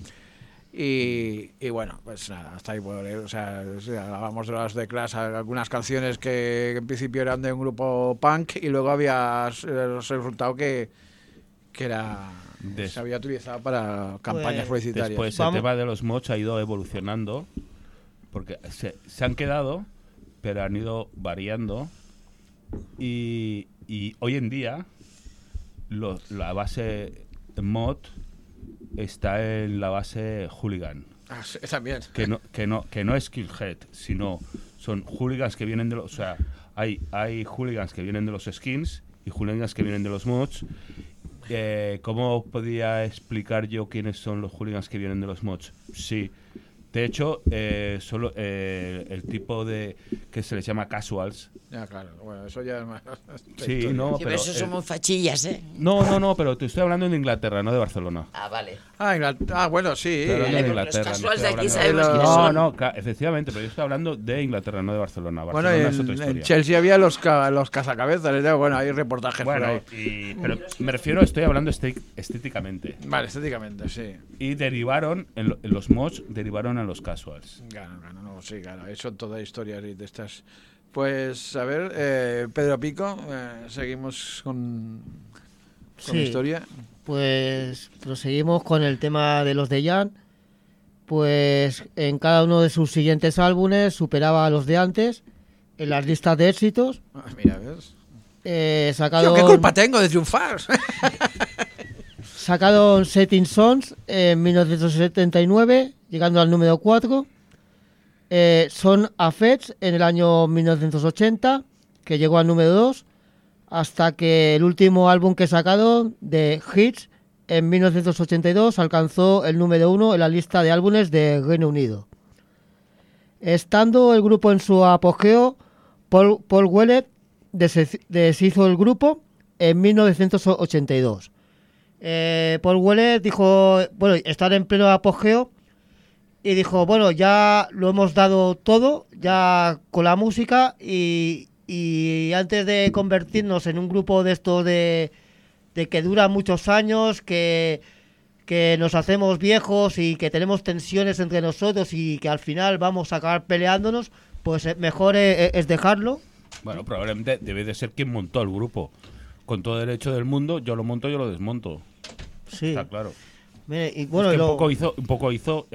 Y bueno, pues nada, hasta ahí puedo leer. O sea, hablábamos de las de Clash, algunas canciones que en principio eran de un grupo punk y luego había resultado que era se había utilizado para campañas publicitarias. Después el tema de los mods ha ido evolucionando porque se han quedado, pero han ido variando y hoy en día la base mod está en la base hooligan. Sí, también. Que no es skillhead, sino son hooligans que vienen de los... O sea, hay hooligans que vienen de los skins y hooligans que vienen de los mods. ¿Cómo podía explicar yo quiénes son los hooligans que vienen de los mods? Sí. De hecho, solo el tipo de... que se les llama casuals. Ya, claro. Bueno, eso ya es más... Sí, no, pero eso somos fachillas, ¿eh? No, pero te estoy hablando de Inglaterra, no de Barcelona. Ah, vale. Bueno, sí. Vale, de Inglaterra, los casuals de aquí hablando... sabemos quiénes son. No, efectivamente, pero yo estoy hablando de Inglaterra, no de Barcelona. Bueno, Barcelona es otra historia. en Chelsea había los cazacabezas, bueno, hay reportajes por ahí. Pero me refiero, estoy hablando estéticamente. Vale, estéticamente, sí. Y derivaron, en los mods, derivaron a los casuals. Claro, sí, claro. Eso todas historias de estas. Pues, a ver, Pedro Pico, seguimos con historia. Pues proseguimos con el tema de los de Jan. Pues en cada uno de sus siguientes álbumes superaba a los de antes en las listas de éxitos. Mira, ¿ves? Sacaron, ¿qué culpa tengo de triunfar? Sacaron Setting Sons en 1979, llegando al número 4. Son Affects en el año 1980, que llegó al número 2, hasta que el último álbum que sacaron, de Hits, en 1982, alcanzó el número 1 en la lista de álbumes de Reino Unido. Estando el grupo en su apogeo, Paul Weller deshizo el grupo en 1982. Paul Weller dijo, estar en pleno apogeo, y dijo, ya lo hemos dado todo, ya con la música, y antes de convertirnos en un grupo de estos de que dura muchos años, que nos hacemos viejos y que tenemos tensiones entre nosotros y que al final vamos a acabar peleándonos, pues mejor es dejarlo. Bueno, probablemente debe de ser quien montó el grupo. Con todo derecho del mundo, yo lo monto, yo lo desmonto. Sí. Está claro. Mire, y bueno, es que un poco hizo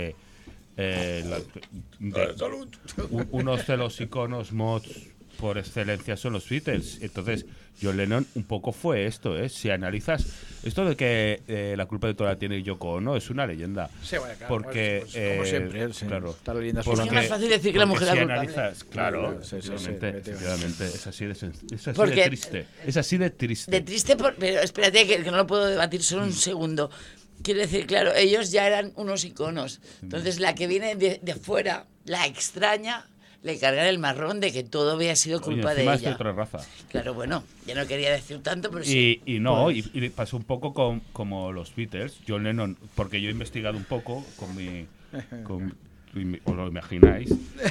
unos de los iconos mods por excelencia son los Beatles. Entonces, John Lennon un poco fue esto, ¿eh? Si analizas esto de que la culpa de toda la tiene Yoko Ono, es una leyenda. Sí, bueno, claro, porque como siempre, sí, claro, está la leyenda. Es que es más fácil decir que la mujer si la culpable. analizas, claro, Sí, efectivamente, es así de Porque- triste. Es así de triste. De triste, pero espérate que no lo puedo debatir solo un segundo. Quiero decir, claro, ellos ya eran unos iconos. Entonces, la que viene de fuera, la extraña, le cargan el marrón de que todo había sido culpa Oye, de encima es de ella. otra raza. Claro, bueno, yo no quería decir tanto, pero sí. Y pasó un poco como los Beatles, John Lennon, porque yo he investigado un poco os lo imagináis.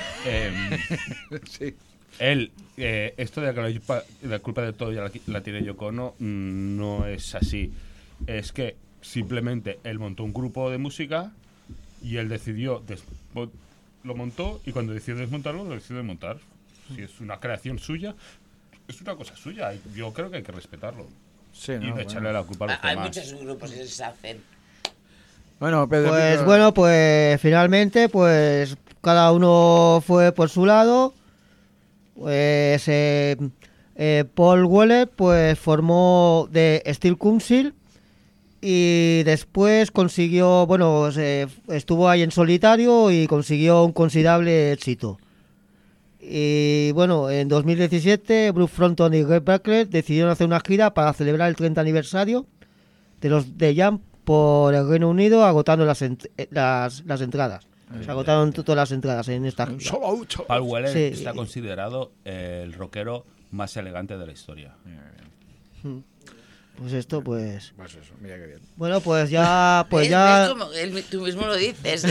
Sí. Él, esto de que la culpa de todo ya la tiene Yoko Ono, no es así. Es que simplemente él montó un grupo de música y él decidió lo montó, y cuando decidió desmontarlo, lo decidió desmontar. Si es una creación suya, es una cosa suya. Yo creo que hay que respetarlo. Sí, Y ¿no? de echarle la culpa a los Hay demás. muchos grupos que se hacen. Bueno, Pedro. Pues bueno, pues finalmente, pues cada uno fue por su lado. Pues Paul Weller pues formó de Steel Council y después consiguió, bueno, estuvo ahí en solitario y consiguió un considerable éxito. Y bueno, en 2017 Bruce Fronton y Greg Bartlett decidieron hacer una gira para celebrar el 30 aniversario de los The Jam por el Reino Unido, agotando las entradas. Se agotaron todas las entradas en esta gira. Paul Weller Sí. está considerado el rockero más elegante de la historia. Pues esto, pues... Pues eso, mira qué bien. Bueno, pues ya... Pues ¿Ves? ya... ¿Ves como tú mismo lo dices?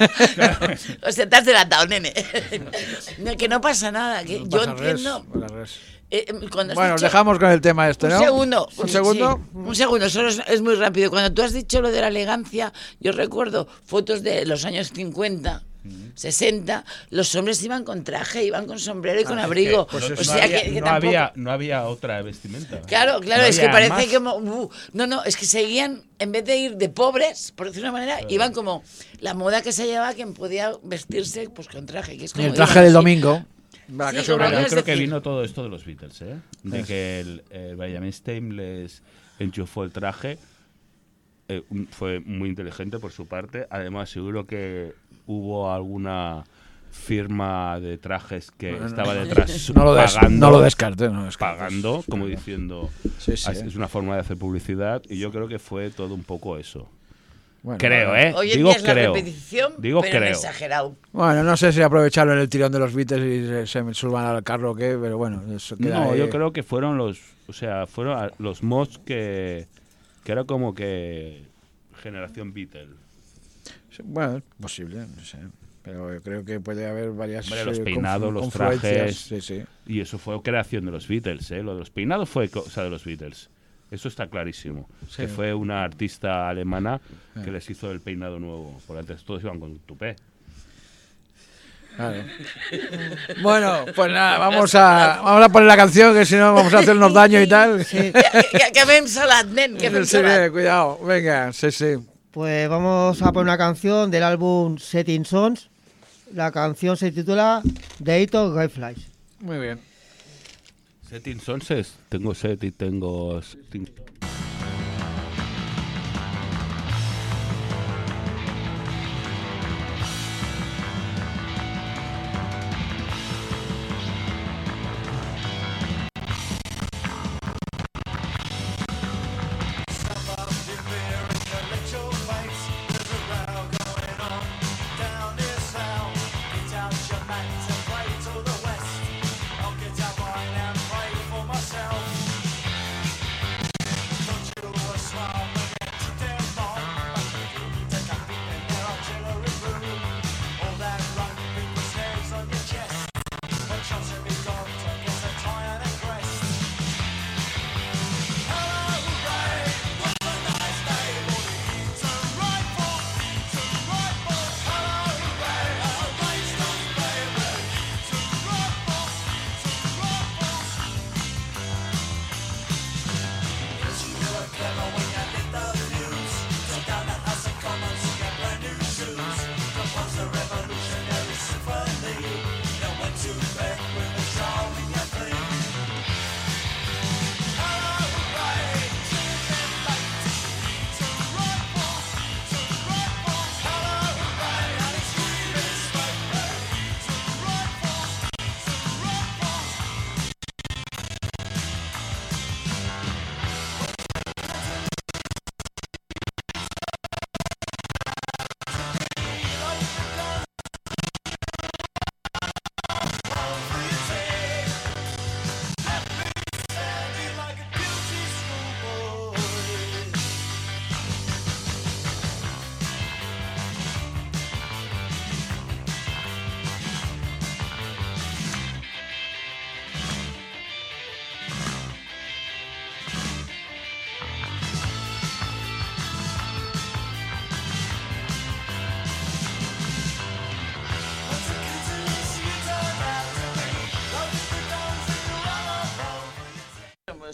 O sea, te has delatado, nene. No, que no pasa nada. Que yo Pasa res, entiendo... pasa res. Cuando has Bueno, dicho- dejamos con el tema este, ¿no? Un segundo. ¿Un segundo? Sí, un segundo, solo es muy rápido. Cuando tú has dicho lo de la elegancia, yo recuerdo fotos de los años 50, 60, los hombres iban con traje, iban con sombrero y con abrigo. pues o eso sea que tampoco... no había otra vestimenta. Claro, No es que había parece más. como... no, es que seguían, en vez de ir de pobres, por decirlo de una manera, iban como la moda que se llevaba, quien podía vestirse pues con traje. Que es Y como el traje iban del así. domingo. Va, Sí, que como sobrera. no Yo es creo que decir- vino todo esto de los Beatles, ¿eh? De que el Benjamin Stein les enchufó el traje. Fue muy inteligente por su parte. Además, seguro que hubo alguna firma de trajes que estaba detrás No lo pagando, descartes. pagando, como diciendo, Sí, sí. es una forma de hacer publicidad. Y yo creo que fue todo un poco eso. Bueno, Creo, ¿eh? Hoy en Digo día es la creo. repetición, Digo pero creo. exagerado. Bueno, no sé si aprovecharon el tirón de los Beatles y se suban al carro o qué, pero bueno, eso queda No, ahí. yo creo que fueron los mods que era como que generación Beatle. Sí, bueno, es posible, no sé. Pero yo creo que puede haber varias Hombre, los peinados, los confluencias, trajes. Sí, sí. Y eso fue creación de los Beatles, ¿eh? Lo de los peinados fue cosa de los Beatles. Eso está clarísimo. Sí. Que fue una artista alemana que les hizo el peinado nuevo. Porque antes todos iban con tupé. Claro. Bueno, pues nada, vamos a poner la canción, que si no vamos a hacernos daño y tal. Sí, Que fem salat, nen, que fem salat. bien, cuidado. Venga, sí. Pues vamos a poner una canción del álbum Setting Sons. La canción se titula The Eight of Guy Flies. Muy bien. Setting Sonses. Tengo set y tengo... I'll get out mine and pray for myself.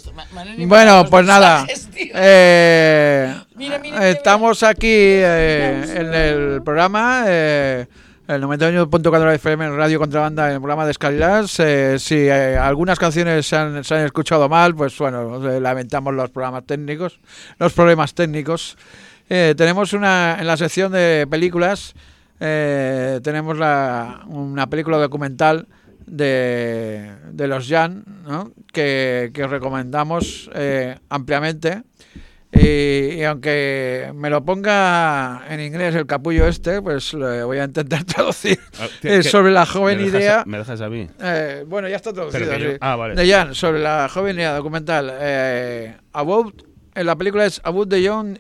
Bueno, pues nada. Mira, Estamos aquí en el programa, el 91.4 FM en Radio Contrabanda, en el programa de Escalilas. Si algunas canciones se han escuchado mal, pues bueno, lamentamos los problemas técnicos. Tenemos en la sección de películas, tenemos una película documental de los Jan, ¿no? que os recomendamos ampliamente. Y aunque me lo ponga en inglés el capullo pues lo voy a intentar traducir. Sobre la joven idea. ¿Me dejas a mí? Bueno, ya está traducido. Pero Sí. vale. De Jan, sobre la joven idea documental. En la película es About the Young.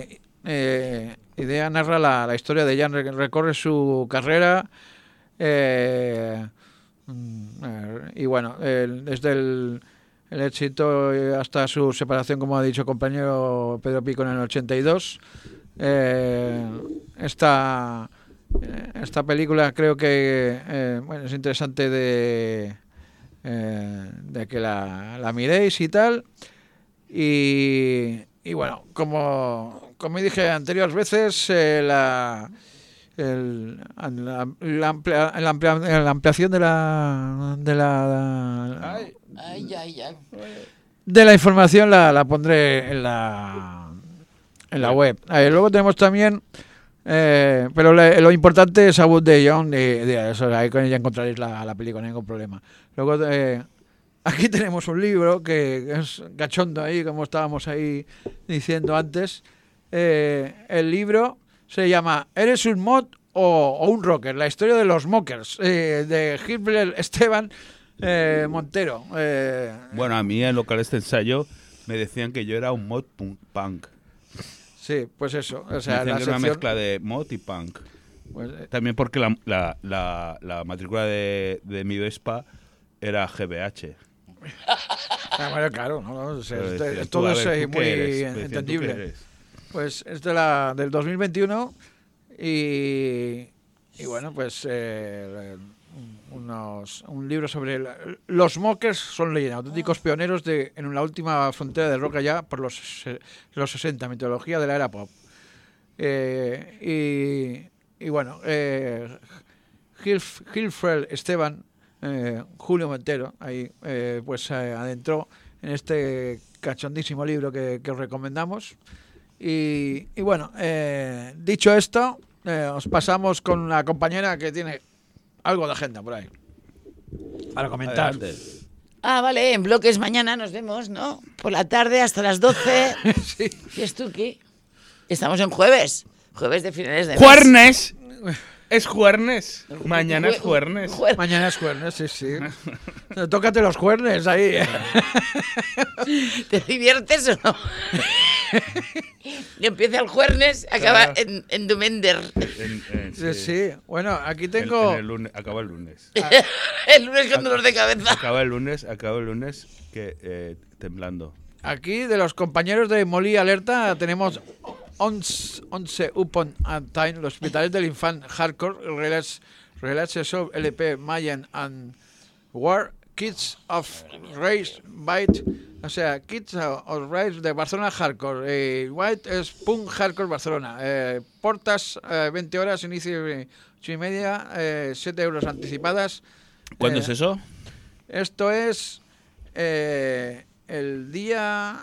Idea narra la historia de Jan, recorre su carrera. Y bueno, desde el éxito hasta su separación, como ha dicho el compañero Pedro Pico, en el 82. Esta película creo que bueno, es interesante de que la miréis y tal. Y bueno, como dije anteriores veces, la ampliación de la información la pondré en la web. Luego tenemos también, pero lo importante es About the Young, ahí con ella encontraréis la película, no hay ningún problema. Luego aquí tenemos un libro que es cachondo ahí, como estábamos ahí diciendo antes. El libro se llama ¿Eres un mod o un rocker? La historia de los mockers, de Gilbert Esteban Montero. Bueno, a mí en local este ensayo me decían que yo era un mod punk. Sí, pues eso. O sea, me decían que era sección, una mezcla de mod y punk. Pues, También porque la matrícula de mi Vespa era GBH. bueno, claro, ¿no? O sea, Pero decía, todo tú, a es ver, ¿tú muy qué eres? Me decían, ¿tú qué entendible. eres? Pues es del 2021 y bueno, pues un libro sobre los mockers son leyenda, auténticos pioneros en la última frontera del rock allá por los 60, mitología de la era pop. Y bueno, Gilfred Esteban, Julio Montero, ahí pues adentró en este cachondísimo libro que os recomendamos. Y bueno, dicho esto, os pasamos con una compañera que tiene algo de agenda por ahí para comentar. Adelante. Vale, en bloques mañana nos vemos, ¿no? Por la tarde hasta las 12. Sí. ¿Y es tú qué? Estamos en jueves de finales de mes. ¡Juernes! Es juernes. Mañana es juernes. Mañana es jueves, sí. Tócate los cuernes ahí. ¿Te diviertes o no? Y empieza el jueves, acaba en Dumender. Sí. Bueno, aquí tengo... Acaba el lunes. El lunes con dolor de cabeza. Acaba el lunes que temblando. Aquí de los compañeros de Molí Alerta tenemos 11 Upon a Time, los hospitales del infant hardcore, Relaces of LP, Mayan and War, Kids of Race White, o sea, Kids of Race de Barcelona Hardcore, White es Punk Hardcore Barcelona, portas 20 horas, inicio 8:30, 7 euros anticipadas. ¿Cuándo es eso? Esto es el día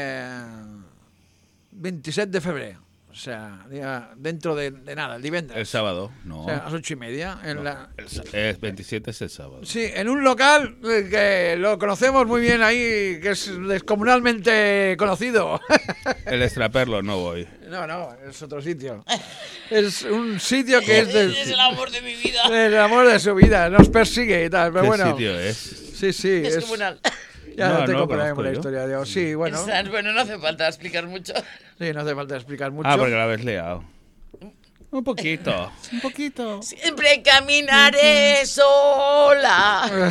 27 de febrero. O sea, dentro de nada, el divendres. El sábado, no. O sea, a las 8:30. El 27 es el sábado. Sí, en un local que lo conocemos muy bien ahí, que es descomunalmente conocido. El Extraperlo no voy. No, es otro sitio. Es un sitio que es Es el amor de mi vida. el amor de su vida, nos persigue y tal. Pero ¿Qué bueno, sitio es? sí, Es comunal. ya No, no tengo no por ahí conozco la yo. historia. Digo, sí, bueno, Bueno, no hace falta explicar mucho. sí, no hace falta explicar mucho. Porque la habéis liado. Un poquito. Un poquito. Siempre caminaré sola.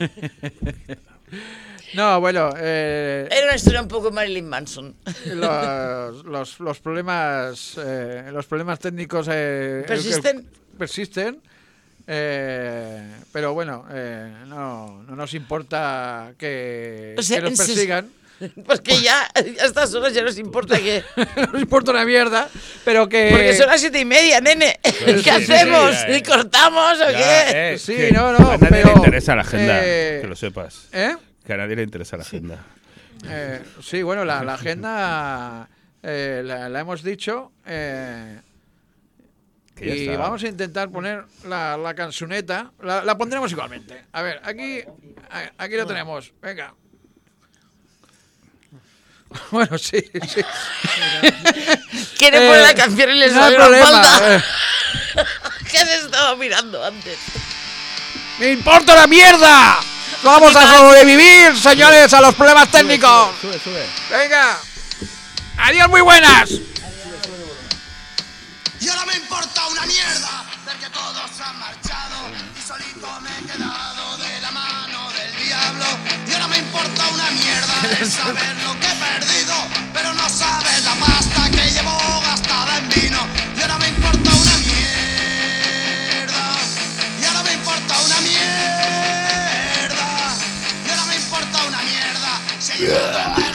No, bueno, Era una historia un poco Marilyn Manson. los problemas técnicos persisten, pero bueno, no nos importa que O sea, nos persigan. Porque ya a estas horas ya nos importa que... No nos importa una mierda, pero que... Porque son las 7:30, nene. Pues ¿Qué sí, hacemos? sí, ¿Y cortamos o qué? Sí, que no, a nadie pero, le interesa la agenda, eh, que lo sepas. ¿Eh? Que a nadie le interesa la agenda. Sí, bueno, la agenda la hemos dicho Que ya y está. vamos a intentar poner la canzoneta. La pondremos igualmente. A ver, aquí lo tenemos. Venga. Bueno, sí. Quiere poner la canción y le no hay sale la problema. falda. ¿Qué has estado mirando antes? ¡Me importa la mierda! ¡Vamos a sobrevivir, señores, a los problemas técnicos! Sube. ¡Venga! ¡Adiós, muy buenas! Y ahora me importa una mierda ver que todos han marchado y solito me he quedado de la mano del diablo. Y ahora me importa una mierda de saber lo que he perdido, pero no sabes la pasta que llevo gastada en vino. Y ahora me importa una mierda. Y ahora me importa una mierda. Y ahora me importa una mierda. Si he llegado